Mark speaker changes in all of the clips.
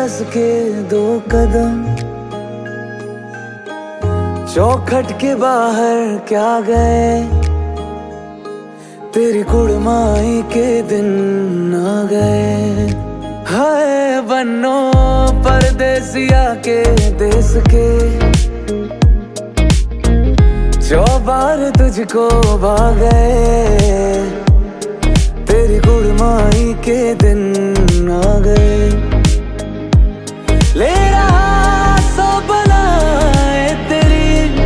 Speaker 1: बरस के 2 कदम, चौखट के बाहर क्या गए, तेरी कुड़माई के दिन आ गए। हाय बन्नो परदेसिया के देश के, चौबार तुझको भा गए, तेरी कुड़माई के दिन आ गए। ले रहा सो बनाए तेरी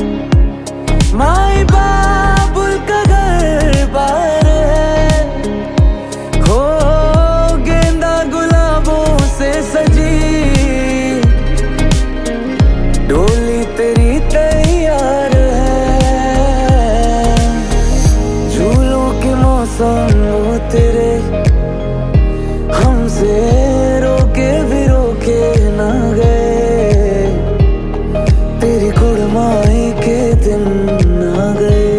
Speaker 1: माई बाबुल का घर बार है, हो गेंदा गुलाबों से सजी डोली तेरी तैयार है। झूलों के मौसम वो तेरे हमसे रोके भी रोके ना गए, तेरी कुड़माई के दिन आ गए,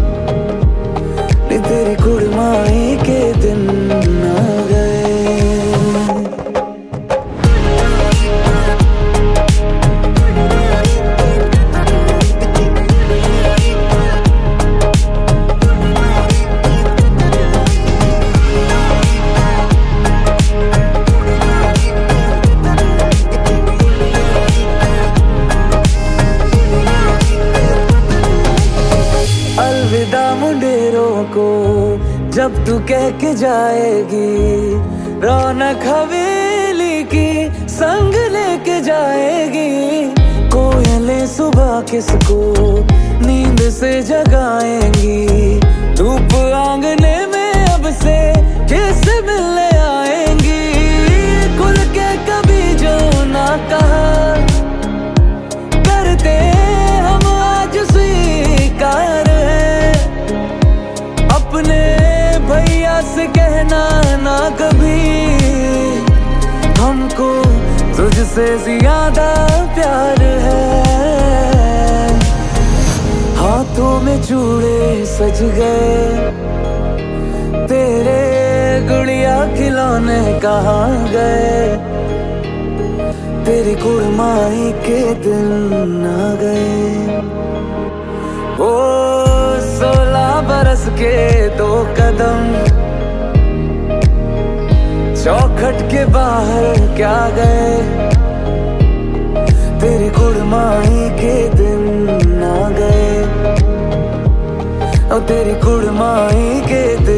Speaker 1: तेरी कुड़माई के दिन आ गए। अलविदा मुंडेरों को जब तू कह के जाएगी, रौनक हवेली की संग लेके जाएगी। कोयलें सुबह किसको नींद से जगाएंगी, धूप आंगने में अब से किससे मिलने आएंगी। खुल के कभी जो ना कहा करते हम आज स्वीकार, अपने भैया से कहना ना कभी, हमको तुझसे ज्यादा प्यार है। हाथों में चूड़े सज गए, तेरे गुड़िया खिलौने कहाँ गए, तेरी कुड़माई के दिन आ गए। ओ 16 बरस के 2 कदम, चौखट के बाहर क्या गए, तेरी कुड़माई के दिन आ गए, और तेरी कुड़माई के दिन